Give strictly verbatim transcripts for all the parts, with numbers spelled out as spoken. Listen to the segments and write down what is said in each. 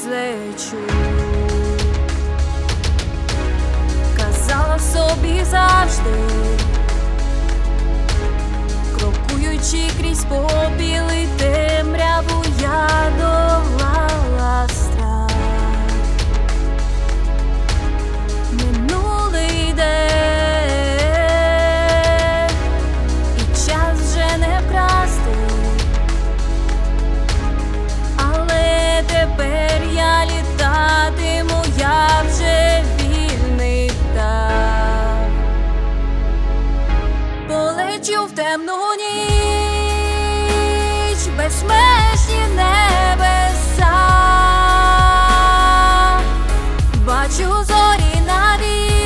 злечу. Казала собі завжди, крокуючи крізь попіл і темряву, я долала страх. Минулий день, і час вже не вкрасти, але тепер я літатиму, я вже вільний птах. Полечу в темну ніч, безмежні небеса, бачу зорі на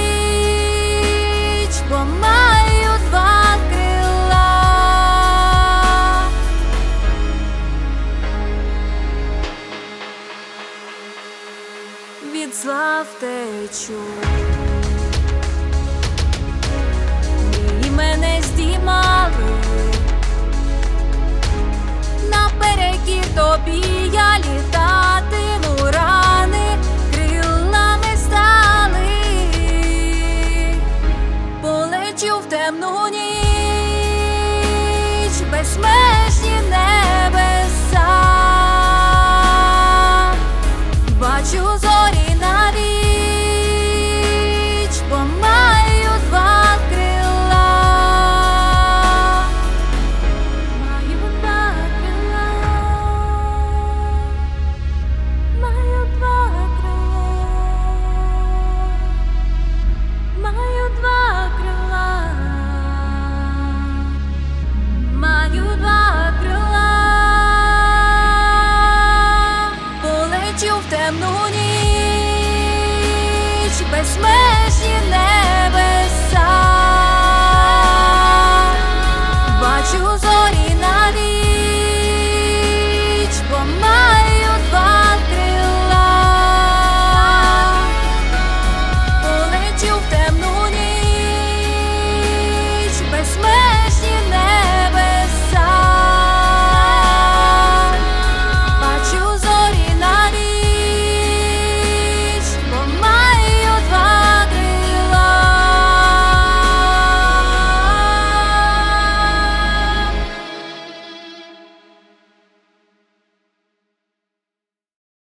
річ, бо маю два крила. Від зла втечу, мрії мене здіймали, наперекір тобі я літатиму, рани крилами стали. Полечу в темну ніч, безмежні небеса, бачу зорі на річ, бо маю два крила. Маю два крила, маю два крила, маю два крила, маю два крила. Полечу в темну ніч, безмежні небеса,